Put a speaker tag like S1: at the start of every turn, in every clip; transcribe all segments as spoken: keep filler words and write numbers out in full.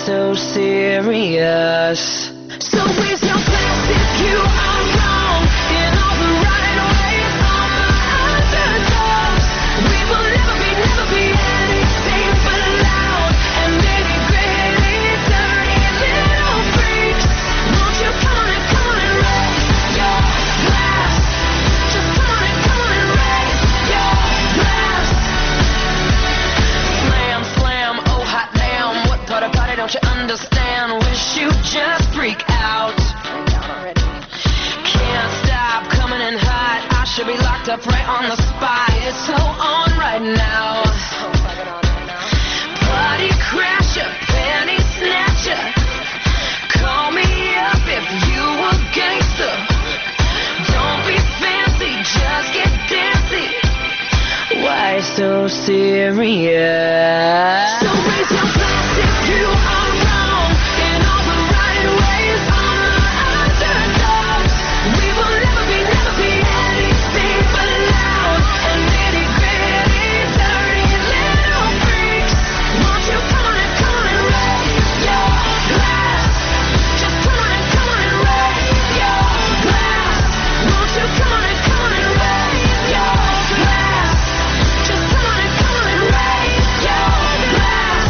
S1: so serious? So raise your glass if you are wrong in all the right ways. All my underdogs, we will never be, never be anything but loud and maybe gritty, dirty little freaks. Won't you come on and come on and raise your glass? Just come on and come on and raise your glass. Slam, slam, oh hot damn, what part about it don't you understand? Wish you just freak out. Can't stop coming in hot. I should be locked up right on the spot. It's so on right now. Party crasher, panty snatcher. Call me up if you a gangster. Don't be fancy, just get dancy. Why so serious? So raise your glass if you are wrong in all the right ways. All my underdogs, we will never be, never be anything but loud and nitty gritty, dirty little freaks. Won't you come on and come on and raise your glass? Just come on and come on and raise your glass. Won't you come on and come on and raise your glass? Just come on and come on and raise your glass.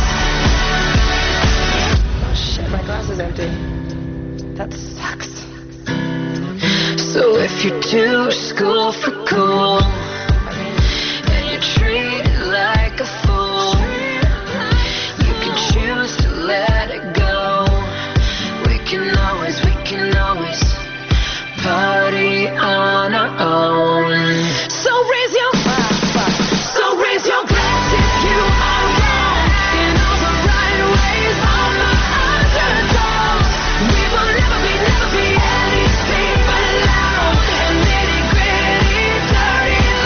S1: Oh shit, my glass is empty. That sucks. So if you do school for cool and you treat it like a fool, you can choose to let it go. We can always, we can always party on our own. So raise your So raise your glass if you are wrong in all the right ways. All my underdogs, we will never be, never be anything but loud and nitty gritty, dirty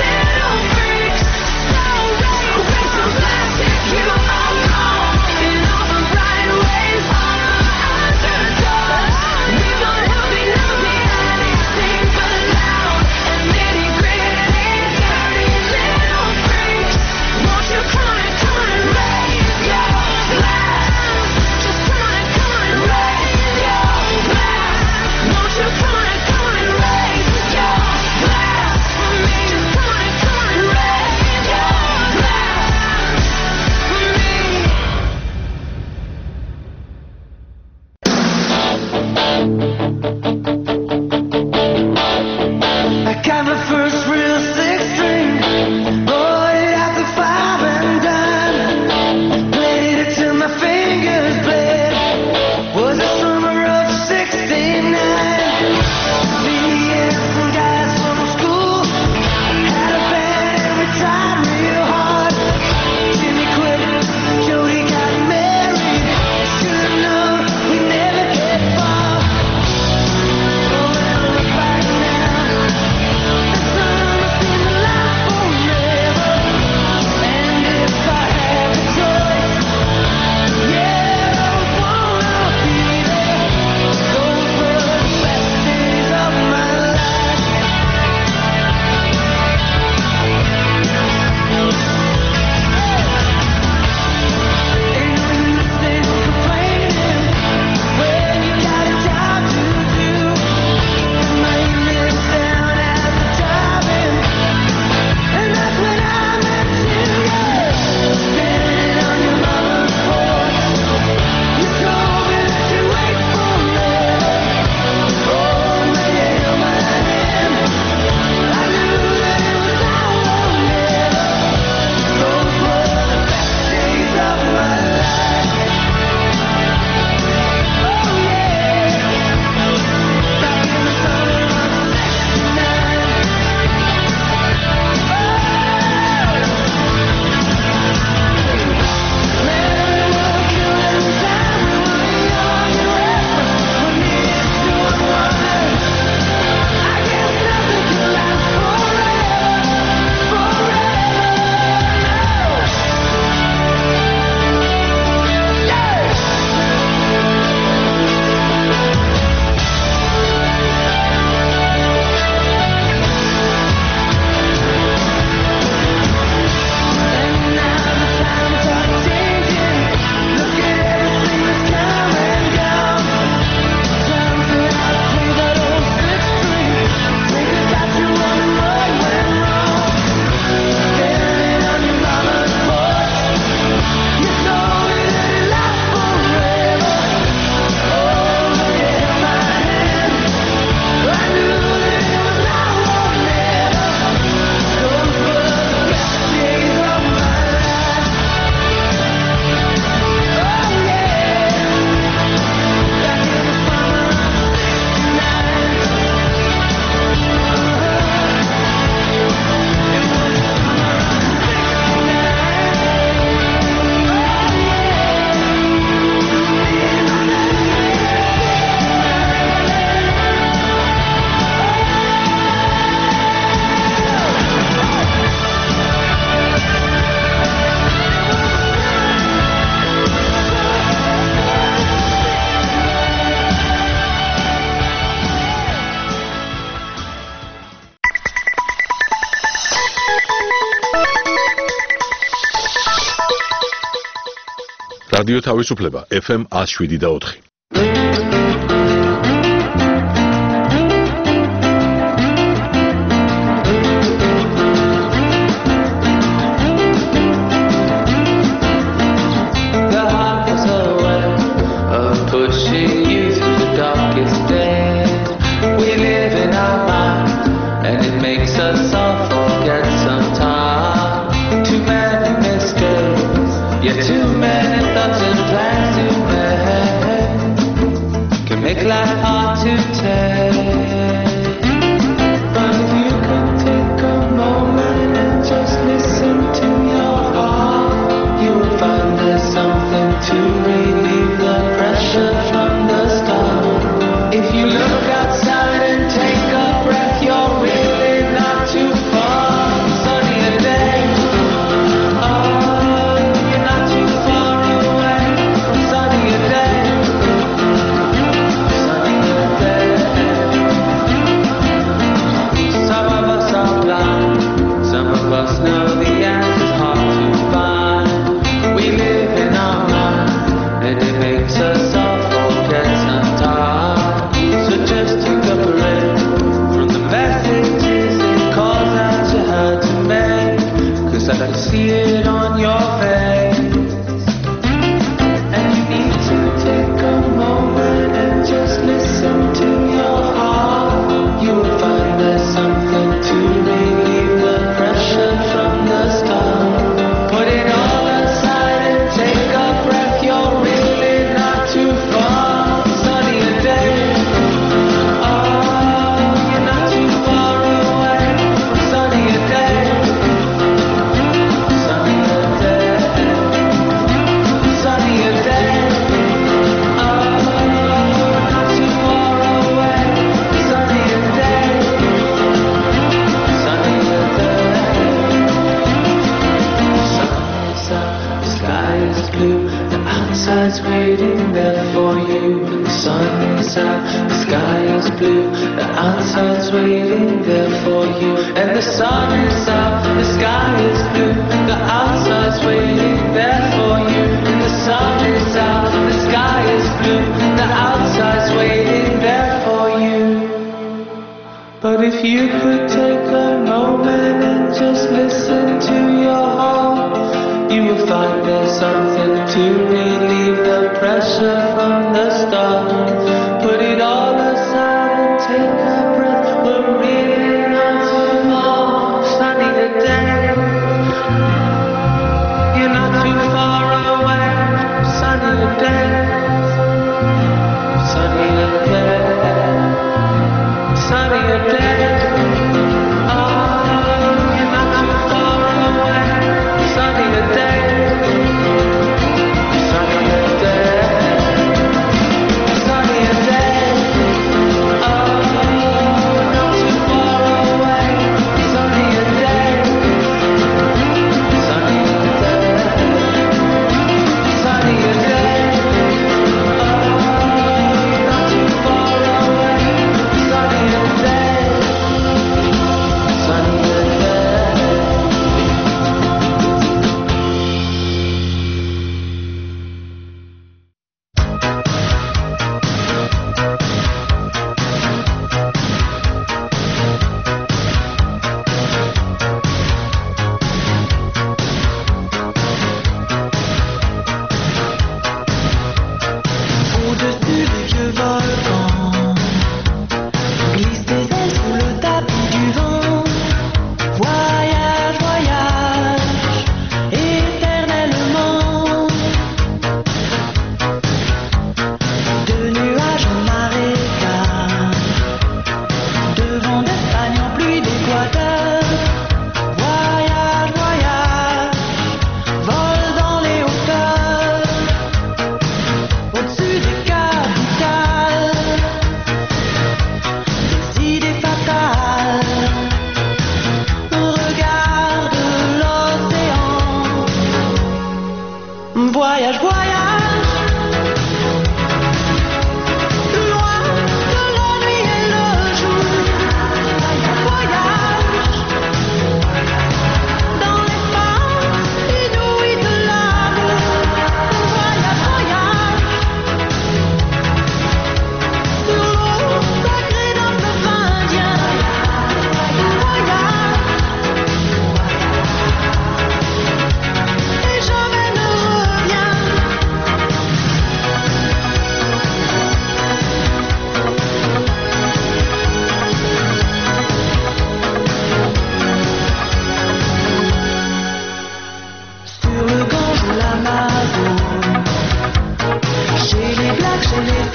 S2: რადიო თავისუფლება ეფ ემ one oh seven და four.
S3: Make life hard to take, but if you could take a moment and just listen to your heart, you will find there's something to relieve the pressure from the start. If you look outside and take a breath, you're really not too far. Sunny day, oh, you're not too far away. Sunny day. Some of us know the answer's hard to find. We live in our mind, and it makes us all forget sometimes. So just take a break from the messages it calls out you had to make, 'cause I can see it on your face. And you need to take a moment and just listen to your heart. You will find there's something to relieve the pressure from the start. Put it all aside and take a breath. You're really not too far. Sunny day, oh, you're not too far away. Sunny day, sunny day, sunny day, oh, not too far away. Sunny day, sunny day. The sky is blue, the outside's waiting there for you. The sun is out, the sky is blue, the outside's waiting there for you. And the sun is out, the sky is blue, the outside's waiting there for you. And the sun is out, the sky is blue, the outside's waiting there for you. But if you could take a moment and just listen to your heart, you will find there's something to relieve the pressure from the start. Put it all aside and take a breath. We're really not too far. Sunny day, you're not too far away. Sunny day, sunny day, sunny day. Oh, you're not too far away. Sunny day.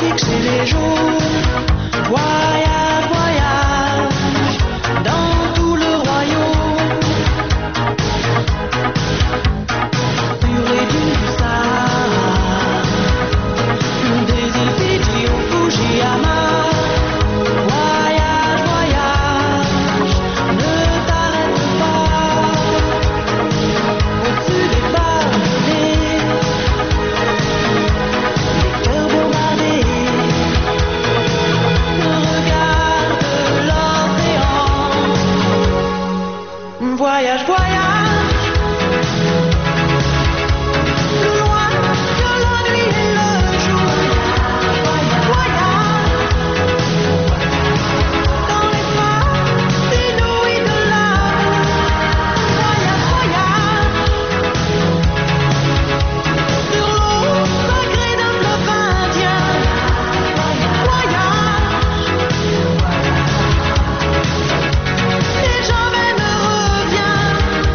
S4: fixer les jours. Voyage, voyage, dans tout le royaume. Purée du Sahara, des îles Fidji au Fujiyama. Voyage, voyage, ne t'arrête pas. Au-dessus des palmiers, les cœurs bombardés. Regarde l'océan. Voyage, voyage, plus loin que la nuit et le jour. Voyage, dans les phares inouïes de l'amour. Voyage, voyage, sur l'eau sacrée d'un fleuve indien. Voyage, et jamais ne reviens.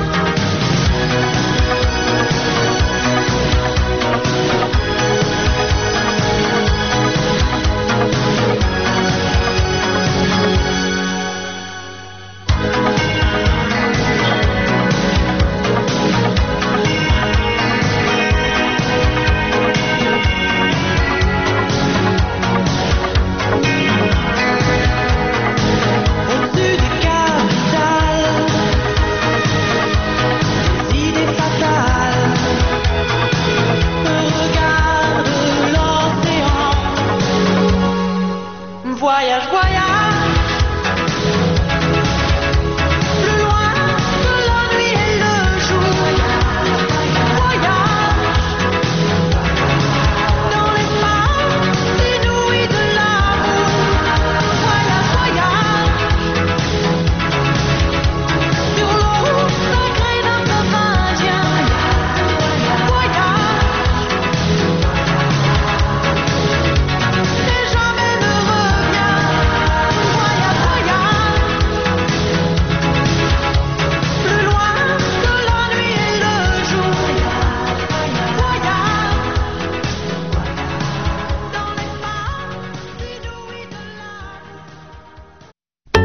S4: Au-dessus des capitales, des idées fatales. Regarde l'océan. Voyage, voyage, plus loin que la nuit et le jour. Voyage, dans l'espace inouï de l'amour. Voyage, voyage, sur l'eau sacrée d'un fleuve indien. Voyage, et jamais ne reviens. Voyage, voyage, plus loin que la nuit et le jour. Voyage, dans l'espace inouï de l'amour.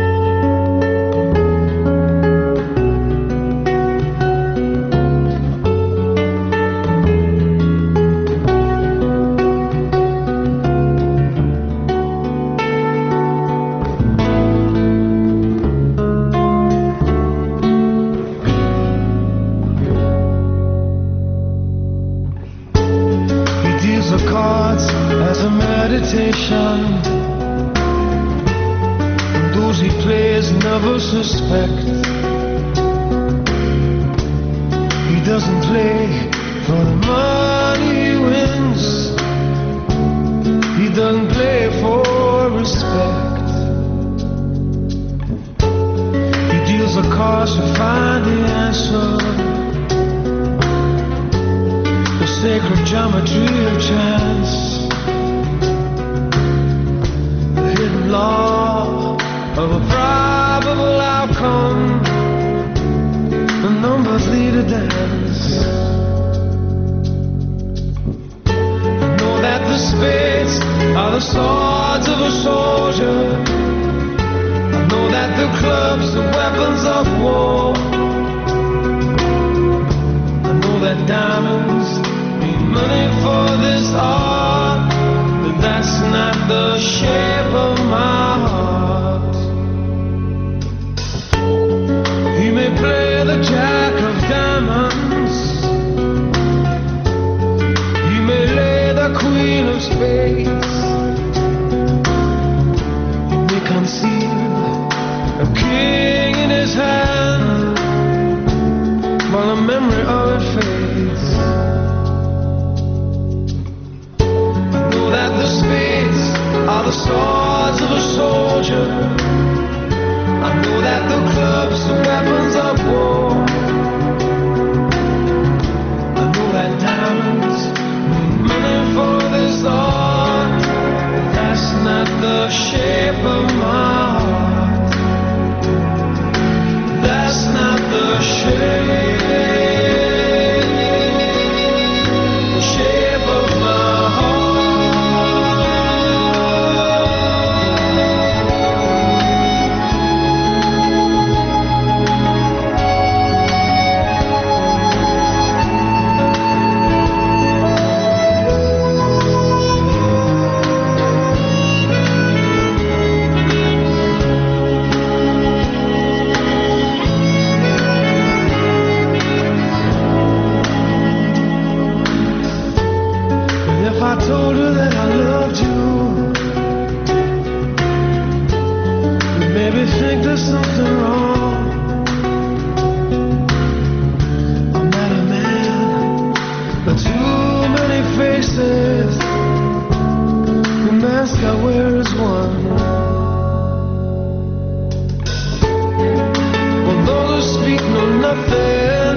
S3: He deals the cards as a meditation, and those he plays never suspect. He doesn't play for the money he wins. He doesn't play for respect. He deals the cards to find the answer. The sacred geometry of chance, the hidden law of a probable outcome. The numbers lead a dance. I know that the spades are the swords of a soldier. I know that the clubs are weapons of war. I know that diamonds mean money for this art, but that's not the shape of my heart. He may play the jack of diamonds, he may lay the queen of spades, he may conceal a king in his hand while the memory of it fades. I know that the spades are the swords of a soldier. I know that the clubs are weapons of war. I know that diamonds mean money for this art, but that's not the shape of my heart. That's not the shape. The shape of my heart. that I loved you. You made me think there's something wrong. I'm not a man, but too many faces. The mask I wear is one. Well, those who speak know nothing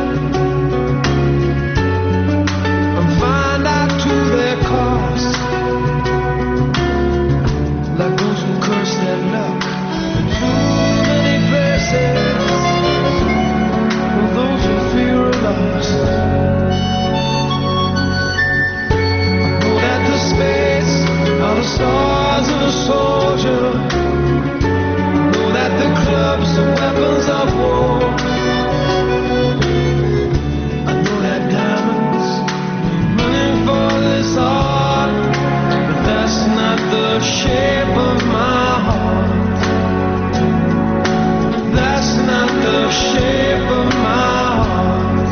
S3: and find out to their cost. Like those who curse their luck in too many places. Well, those who fear are lost. Know that the spades are the stars of a soldier. Know that the clubs are weapons of war. I know that diamonds are running for this heart, but that's not the shape of my heart. That's not the shape of my heart.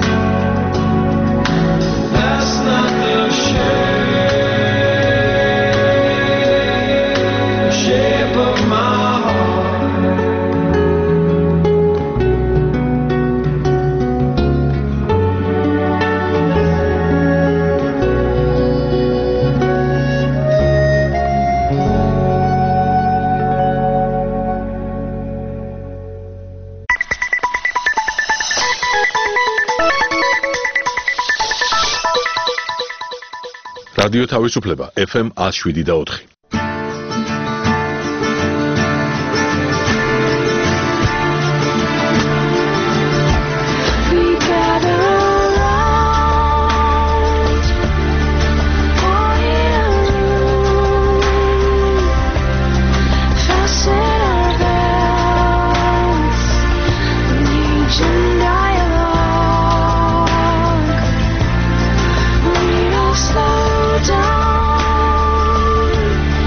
S3: That's not the shape, shape of my heart.
S2: რადიო თავისუფლება ეფ ემ one oh seven და four.
S1: We gather around for you, fasten our belts, legion dialogue. We don't slow down.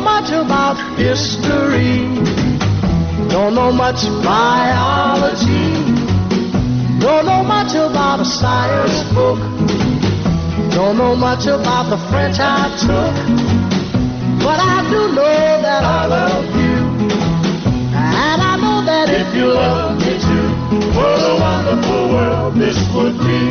S5: much about history. Don't know much biology. Don't know much about a science book. Don't know much about the French I took. But I do know that I love you. And I know that if you love me too, what a wonderful world this would be.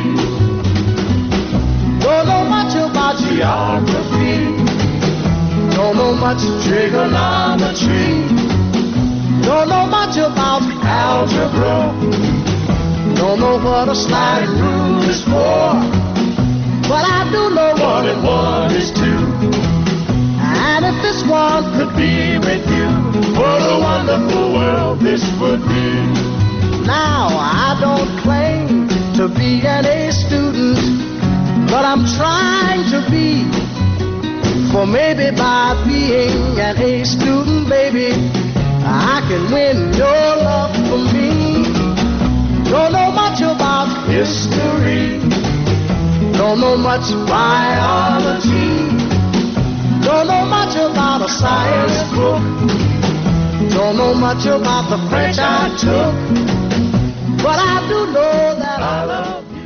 S5: Don't know much about geography. Don't know much trigonometry. Don't know much about algebra. Don't know what a slide rule is for. But I do know one and one is two. And if this one could be with you, what a wonderful world this would be. Now I don't claim to be an A student, but I'm trying to be. For maybe by being an A student, baby, I can win your love for me. Don't know much about history. Don't know much biology. Don't know much about a science book. Don't know much about the French I took. But I do know that I love you.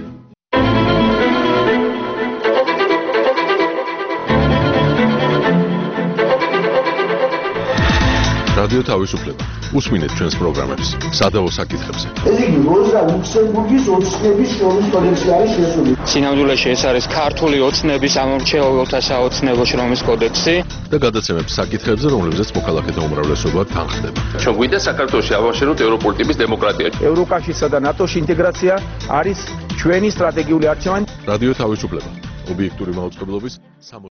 S2: რადიო თავისუფლება. უსმინეთ ჩვენს პროგრამებს სადავო საკითხებზე.
S6: ეს იგი როზა ლუქსემბურგის ოცნების შრომის კოდექსში არის შესული.
S7: სინამდვილეში ეს არის ქართული ოცნების ამორჩეულთა საოცნებო შრომის კოდექსი
S2: და გადაცემებს საკითხებზე, რომლებზეც მოქალაქეთა უმრავლესობა თანხდება.
S8: ჩვენ გვინდა საქართველოში ავაშენოთ ევროპული ტიპის დემოკრატია.
S6: ევროკავშირსა და ნატოში ინტეგრაცია არის ჩვენი სტრატეგიული არჩევანი.
S2: რადიო თავისუფლება. ობიექტური მაუწყებლობის